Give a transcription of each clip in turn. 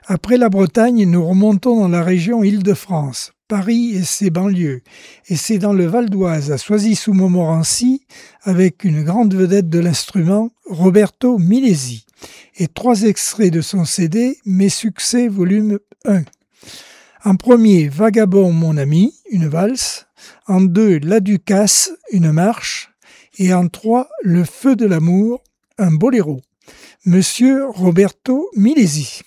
Après la Bretagne, nous remontons dans la région Île-de-France, Paris et ses banlieues. Et c'est dans le Val d'Oise, à Soisy-sous-Montmorency, avec une grande vedette de l'instrument, Roberto Milesi. Et 3 extraits de son CD, Mes succès, volume 1. En premier, Vagabond, mon ami, une valse. En 2, La Ducasse, une marche. Et en 3, Le feu de l'amour, un boléro. Monsieur Roberto Milesi.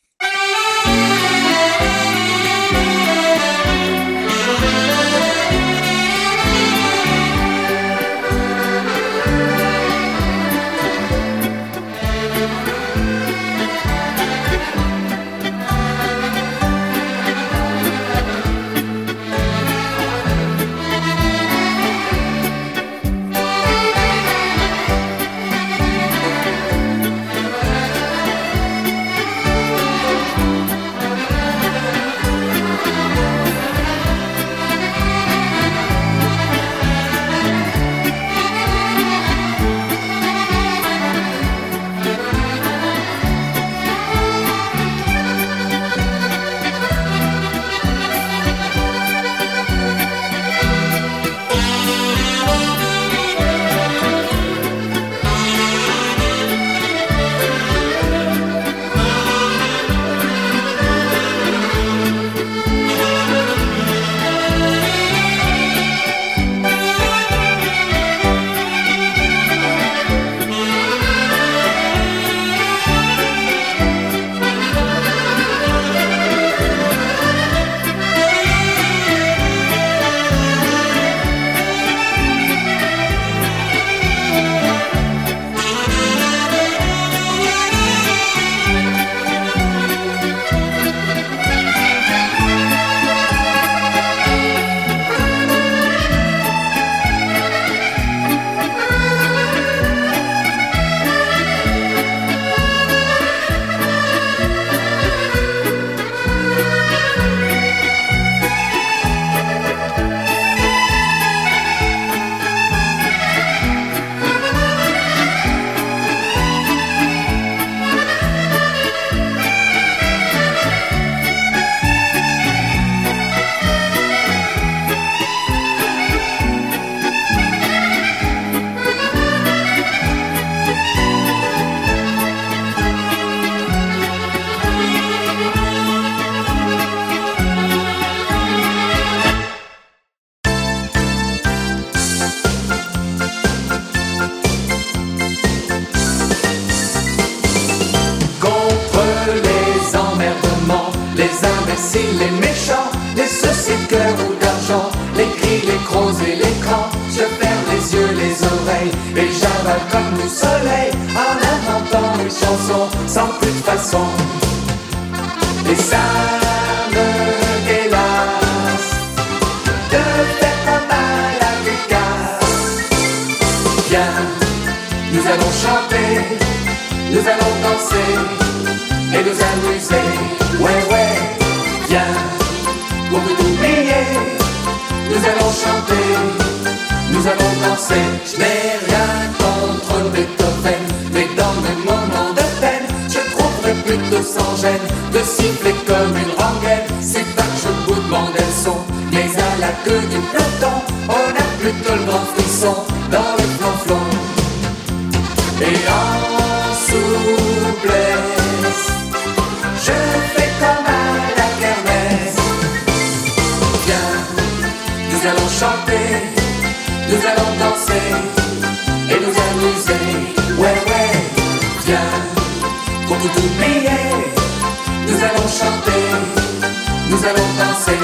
Les méchants, les soucis de cœur ou d'argent, les cris, les crocs et les crans. Je ferme les yeux, les oreilles et j'avale comme le soleil en inventant une chanson sans plus de façon. Et ça me délasse de faire pas mal à Ducasse. Viens, nous allons chanter, nous allons danser et nous amuser. Ouais, ouais. Viens, pour tout oublier, nous allons chanter, nous allons danser. Je n'ai rien contre Beethoven, mais dans mes moments de peine, je trouverais plutôt sans gêne de siffler comme une rengaine. C'est pas que je boude Mendelssohn, mais à la queue du peloton, on a plutôt le grand frisson dans le flanflon. Et en souplesse, je fais comme nous allons chanter, nous allons danser et nous amuser. Ouais, ouais, viens, pour tout oublier, nous allons chanter, nous allons danser.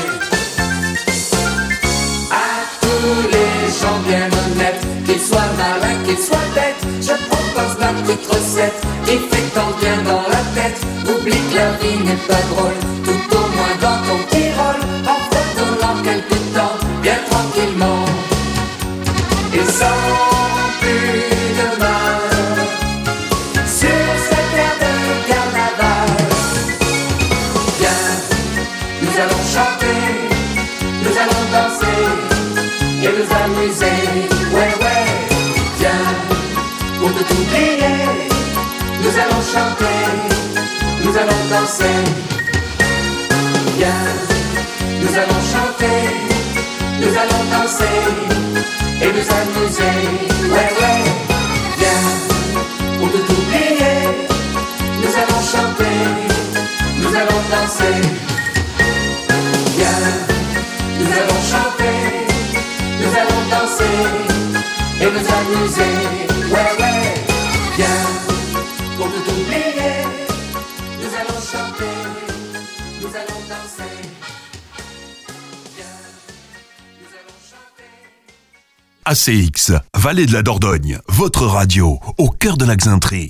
À tous les gens bien honnêtes, qu'ils soient malins, qu'ils soient bêtes, je propose ma petite recette qui fait tant bien dans la tête. Oublie que la vie n'est pas drôle, tout au moins dans ton petit rôle, en fredonnant quelques temps, bien tranquillement, et sans plus de mal, sur cette terre de carnaval. Viens, nous allons chanter, nous allons danser et nous amuser. Ouais, ouais, viens, pour tout oublier, nous allons chanter, nous nous allons danser. Viens, nous allons chanter, nous allons danser et nous amuser. Ouais, ouais, viens, pour tout oublier, nous allons chanter, nous allons danser. Viens, nous allons chanter, nous allons danser et nous amuser. Ouais, ouais, viens, pour tout oublier, nous allons chanter, nous allons danser. Viens, nous allons chanter. ACX, Vallée de la Dordogne, votre radio, au cœur de la Xaintrée.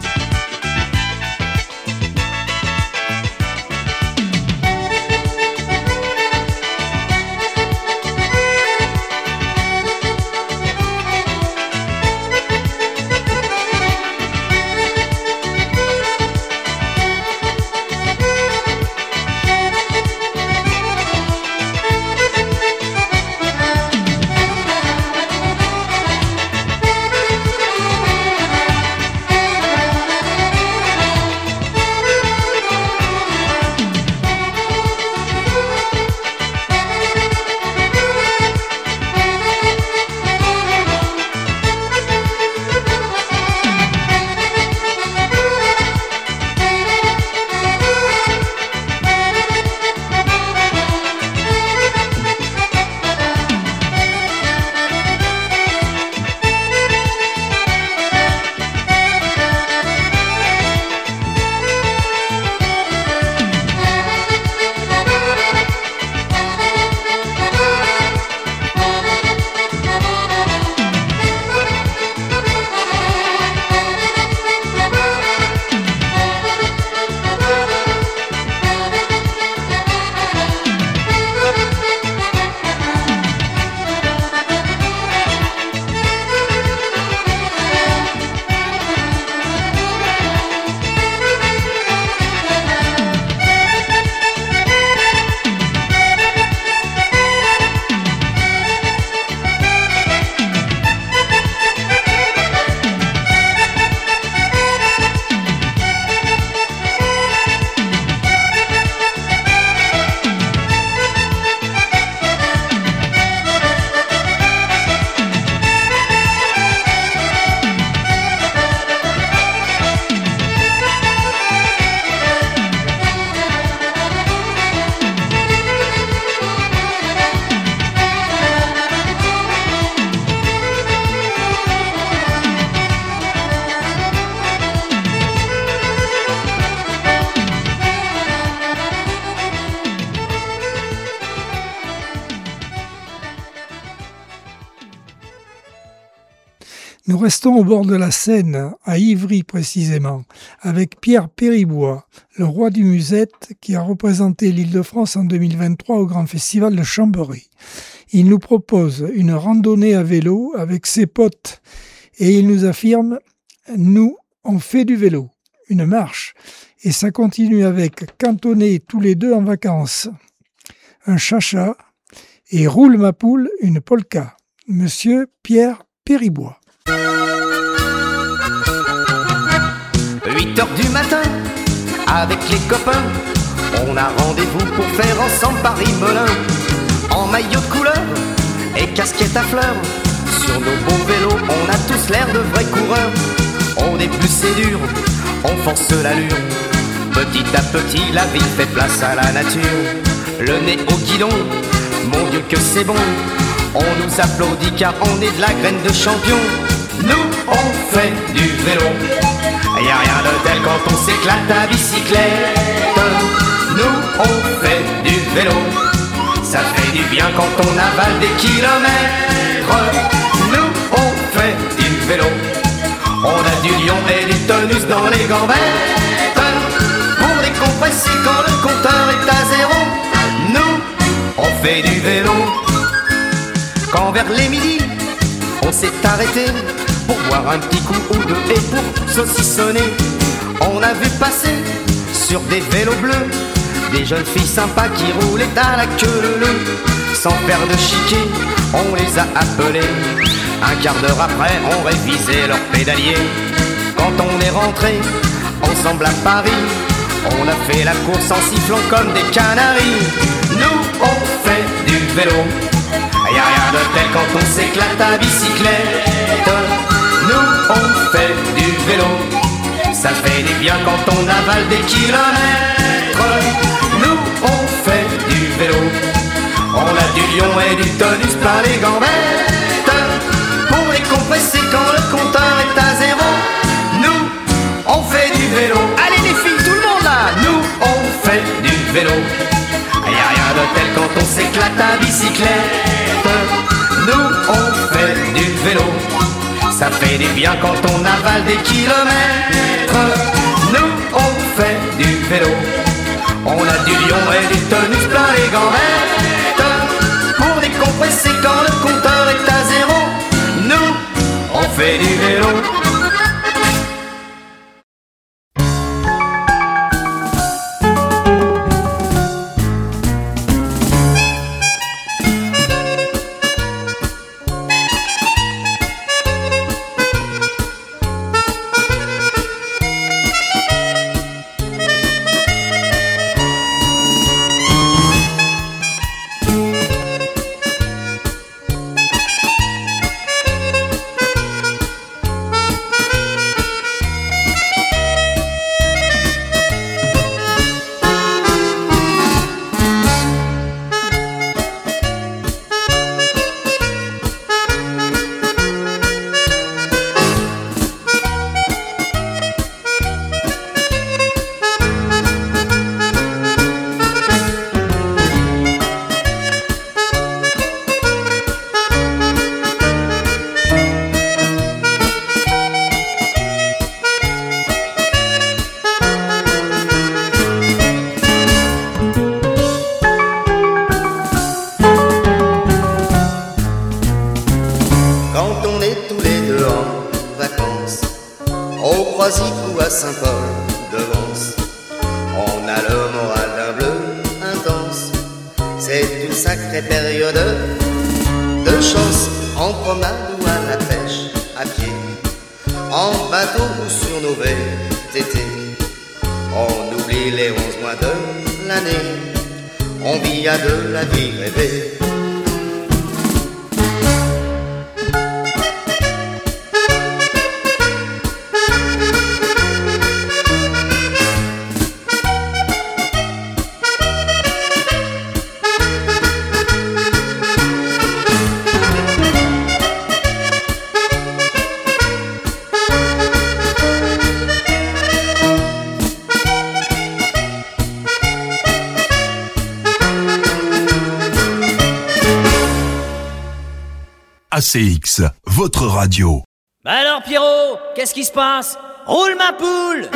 Nous restons au bord de la Seine, à Ivry précisément, avec Pierre Péribois, le roi du musette qui a représenté l'Île-de-France en 2023 au Grand Festival de Chambéry. Il nous propose une randonnée à vélo avec ses potes et il nous affirme « Nous, on fait du vélo, une marche ». Et ça continue avec « Quand on est tous les deux en vacances, un chacha et roule ma poule, une polka ». Monsieur Pierre Péribois. 8h du matin, avec les copains, on a rendez-vous pour faire ensemble Paris-Melun. En maillot de couleur et casquette à fleurs, sur nos beaux vélos, on a tous l'air de vrais coureurs. Au début c'est dur, on force l'allure. Petit à petit, la vie fait place à la nature. Le nez au guidon, mon Dieu que c'est bon. On nous applaudit car on est de la graine de champion. Nous, on fait du vélo. Y'a rien de tel quand on s'éclate à bicyclette. Nous, on fait du vélo. Ça fait du bien quand on avale des kilomètres. Nous, on fait du vélo. On a du lion et du tonus dans les gambettes pour décompresser quand le compteur est à zéro. Nous, on fait du vélo. Quand vers les midis, on s'est arrêté pour boire un petit coup ou deux et pour saucissonner. On a vu passer sur des vélos bleus des jeunes filles sympas qui roulaient à la queue leu. Sans faire de chiquet, on les a appelés. Un quart d'heure après, on révisait leur pédalier. Quand on est rentré ensemble à Paris, On a fait la course en sifflant comme des canaris. Nous on fait du vélo. Y'a rien de tel quand on s'éclate à bicyclette. Nous on fait du vélo. Ça fait du bien quand on avale des kilomètres. Nous on fait du vélo. On a du lion et du tonus plein les gambettes. Pour décompresser quand le compteur est à zéro. Nous on fait du vélo. Allez les filles, tout le monde là. Nous on fait du vélo. Y'a rien de tel quand on s'éclate à bicyclette. Nous on fait du vélo. Ça fait du bien quand on avale des kilomètres. Nous on fait du vélo. On a du lion et du tonus plein les gambettes. Pour décompresser quand le compteur est à zéro. Nous on fait du vélo. Saint-Paul-de-Vence. On a le moral d'un bleu intense. C'est une sacrée période de chance. En promenade ou à la pêche, à pied, en bateau ou sur nos VTT. On oublie les 11 mois de l'année. On vit à deux la vie rêvée. ACX, votre radio. Bah alors Pierrot, qu'est-ce qui se passe? Roule ma poule!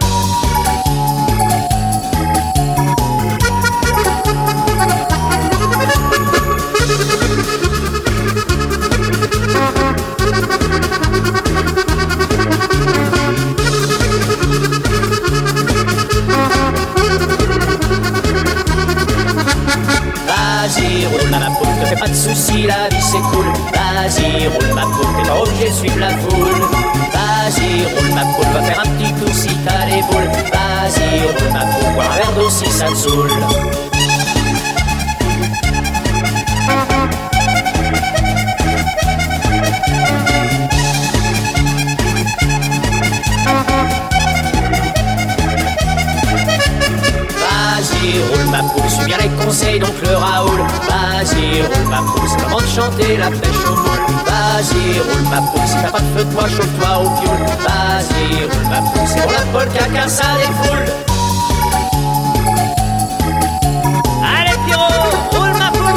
Vas-y, roule ma poule, te fais pas de soucis, la vie c'est cool. Vas-y, roule ma poule, t'es pas obligé de suivre la foule. Vas-y, roule ma poule, va faire un petit tour si t'as les boules. Vas-y, roule ma poule, boire un verre d'eau si ça te saoule. Vas-y, roule ma poule, suis bien les conseils d'oncle Raoul. Vas-y, roule ma poule, c'est le moment de chanter la pêche au moule. Vas-y, roule ma poule, si t'as pas de feu de bois, chauffe-toi au fioul. Vas-y, roule ma poule, c'est pour la polka car ça défoule. Allez Pierrot, roule ma poule.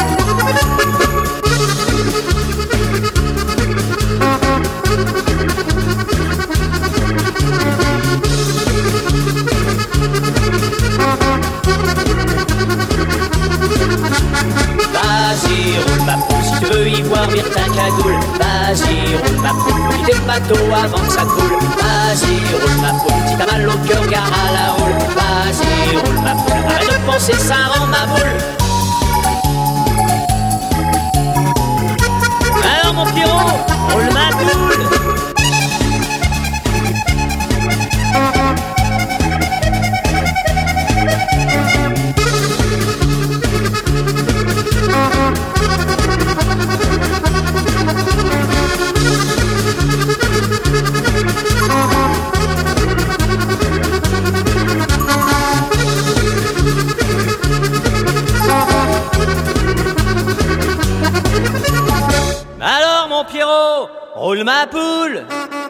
Vas-y, roule ma poule, si tu veux y voir vire ta cagoule. Vas-y, roule ma poule, faut quitter le bateau avant que ça coule. Vas-y, roule ma poule, si t'as mal au cœur, gare à la houle. Vas-y, roule ma poule, arrête de penser, ça rend ma boule. Alors mon Pierrot, roule ma poule. mon Pierrot, roule ma poule.